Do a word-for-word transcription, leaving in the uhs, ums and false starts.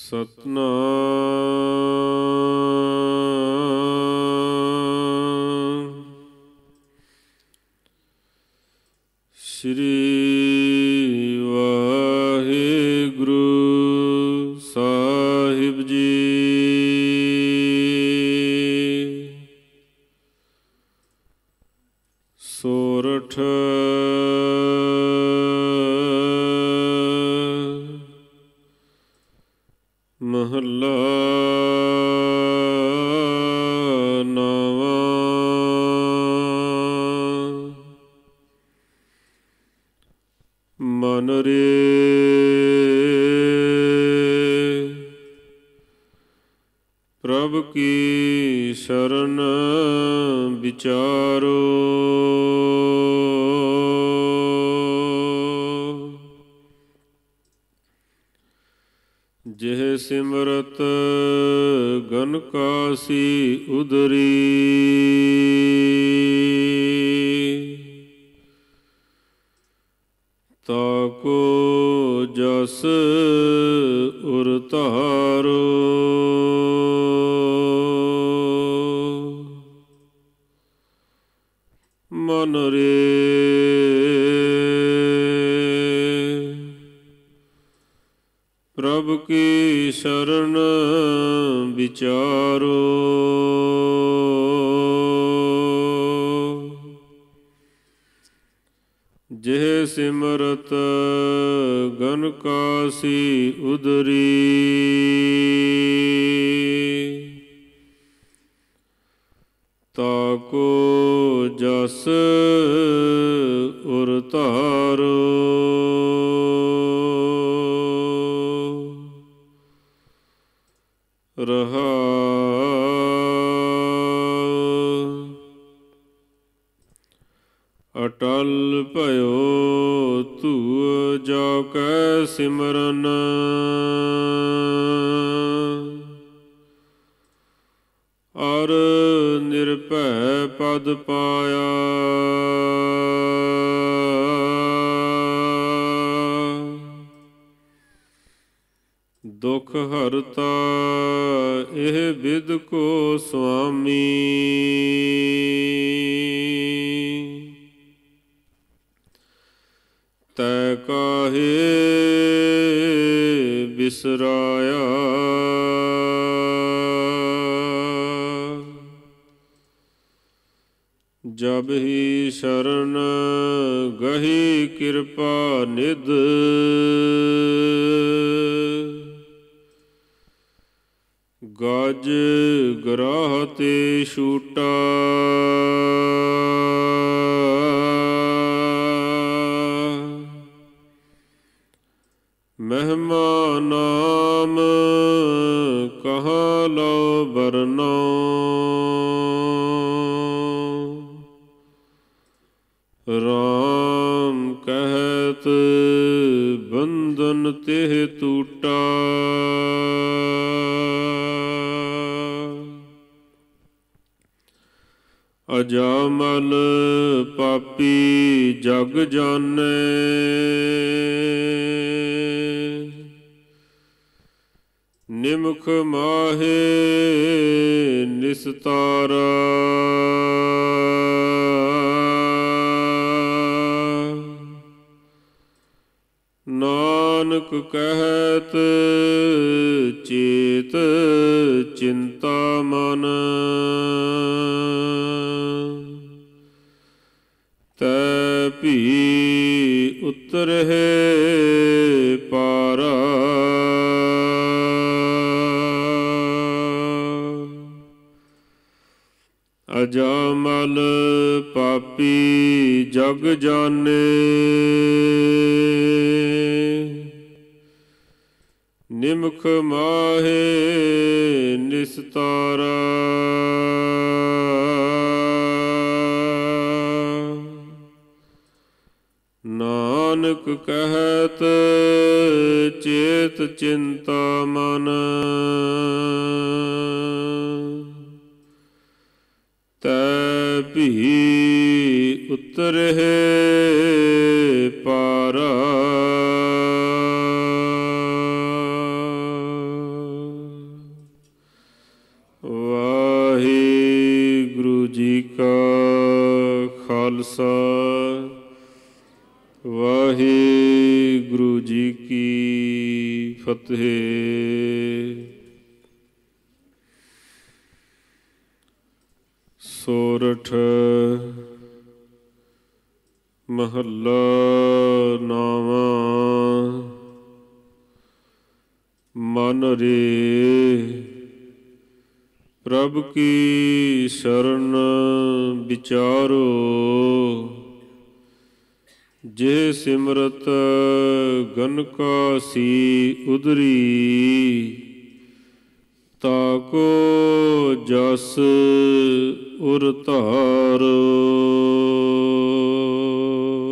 ਸਤਿਨਾਮ ਸ੍ਰੀ ਵਾਹਿਗੁਰੂ ਸਾਹਿਬ ਜੀ। ਸੋਰਠ ਮਹੱਲਾ ਨੌਵਾਂ। ਮਨ ਰੇ ਪ੍ਰਭ ਕੀ ਸ਼ਰਨ ਵਿਚਾਰੋ। ਜਿਹ ਸਿਮਰਤ ਗਨ ਕਾਸੀ ਉਦਰੀ। ਤਾਕੋ ਜਸ ਉਰ ਧਾਰੋ। ਮਨ ਰੇ ਪ੍ਰਭ ਕੀ ਸ਼ਰਨ ਵਿਚਾਰੋ। ਜਿਹ ਸਿਮਰਤ ਗਨ ਕਾਸੀ ਉਦਰੀ। ਤਾਕੋ ਜਸ ਉਰ ਧਾਰੋ। ਰਹਾਉ। ਅਟਲ ਭਇਓ ਧੂਹ ਜਾ ਕੈ ਸਿਮਰਨ। ਅਰ ਨਿਰਭੈ ਪਦ ਪਾਇਆ। ਦੁਖ ਹਰਤਾ ਇਹ ਬਿਦ ਕੋ ਸੁਆਮੀ। ਤੈ ਕਾਹੇ ਬਿਸਰਾਇਆ। ਜਬ ਹੀ ਸ਼ਰਨ ਗਹੀ ਕਿਰਪਾ ਨਿਧ। ਗਜ ਗਰਾਹ ਤੇ ਛੂਟਾ। ਮਹਿਮਾ ਨਾਮ ਕਹਾਂ ਲਉ ਬਰਨਉ। ਰਾਮ ਕਹਿਤ ਬੰਧਨ ਤਿਹ ਟੂਟਾ। ਅਜਾਮਲ ਪਾਪੀ ਜਗ ਜਾਨੈ। ਨਿਮਖ ਮਾਹੇ ਨਿਸਤਾਰਾ। ਨਾਨਕ ਕਹਿਤ ਚੇਤ ਚਿੰਤਾ ਮਨ। ਤੈ ਭੀ ਉਤਰਹਿ ਪਾਰਾ। ਅਜਾਮਲ ਪਾਪੀ ਜਗ ਜਾਨੈ। ਨਿਮਖ ਮਾਹੇ ਨਿਸਤਾਰਾ। ਨਾਨਕ ਕਹਿਤ ਚੇਤ ਚਿੰਤਾ ਮਨ। ਤੈ ਭੀ ਉਤਰਹਿ ਪਾਰਾ। ਖਾਲਸਾ ਵਾਹਿਗੁਰੂ ਜੀ ਕੀ ਫਤਿਹ। ਸੋਰਠ ਮਹੱਲਾ ਨਾਵਾਂ। ਮਨ ਰੇ ਪ੍ਰਭ ਕੀ ਸ਼ਰਨ ਵਿਚਾਰੋ, ਜੇ ਸਿਮਰਤ ਗਨਕਾ ਸੀ ਉਦਰੀ, ਤਾਕੋ ਜਸ ਉਰ ਧਾਰੋ।